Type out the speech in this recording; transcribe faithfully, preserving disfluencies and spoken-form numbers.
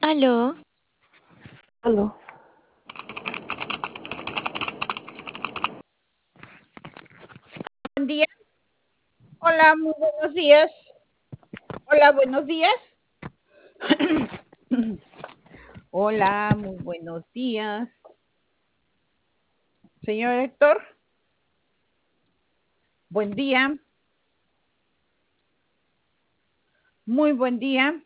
Aló, Aló. Buen día. Hola, muy buenos días. Hola, buenos días. Hola, muy buenos días. Señor Héctor, buen día. Muy buen día.